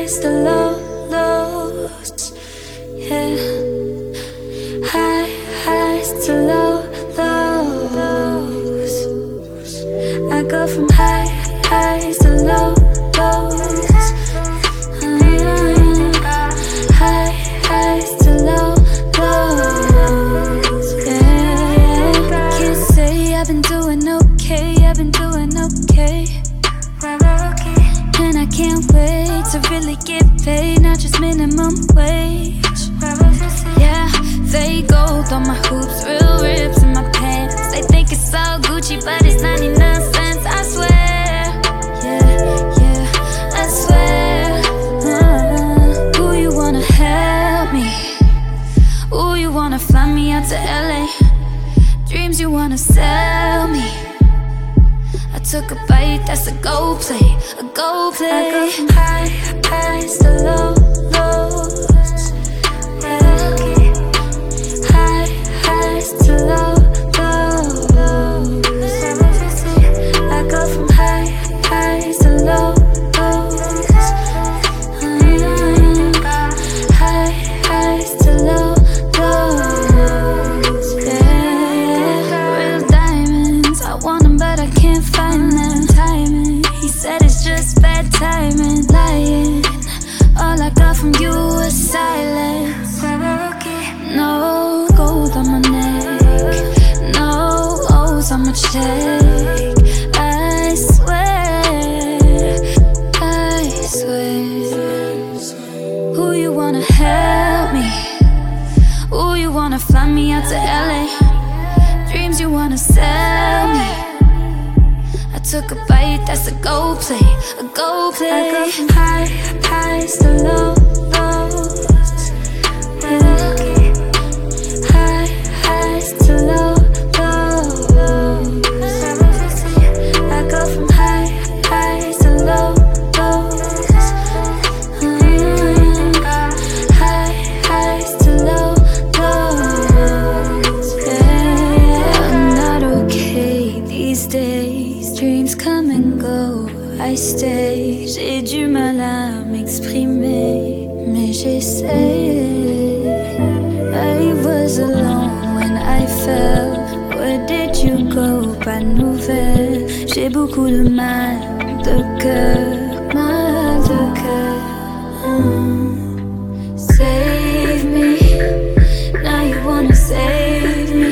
highs to lows, yeah. Highs to lows. I go from highs to lows. Highs to lows, yeah. Can't say I've been doing okay, and I can't wait to really get paid, not just minimum wage. Yeah, fake gold on my hoops, real rips in my pants. They think it's all Gucci, but it's 99 cents, I swear. Yeah, I swear. Who you wanna help me? Ooh, you wanna fly me out to LA? Dreams you wanna sell me? I took a bite, that's a go play, a go play. I go from highs to lows, yeah. Highs to lows. I go from highs to lows. Highs to lows, yeah. Real diamonds, I want them but I can't find them. Timing, he said it's just bad timing. Lying, all I got from you was silence. No gold on my neck, no O's on my check. I swear, I swear. Who you wanna help me? Ooh, you wanna fly me out to LA? Dreams you wanna sell me? I took a bite, that's a go play, a go play. I go from highs to lows, yeah. Highs to lows. I go from highs to lows. Highs to lows, yeah. I'm not okay these days. Dreams come and go, I stay. J'ai du mal à m'exprimer, mais j'essaie. I was alone when I fell. Where did you go? Pas de nouvelles. J'ai beaucoup de mal de cœur, mal de cœur. Save me, now you wanna save me.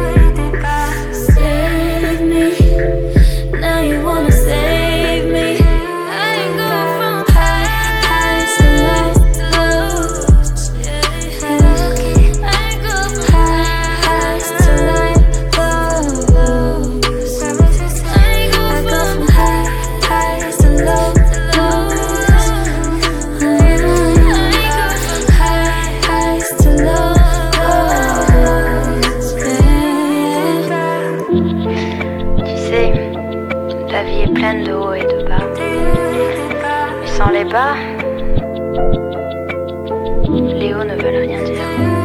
Save me, now you wanna save me. I go from highs to lows, yeah. I go from highs to lows. I go from highs to lows. Highs to lows, yeah. Tu sais, la vie est pleine de hauts et de bas. Mais sans les bas, les hauts ne veulent rien dire.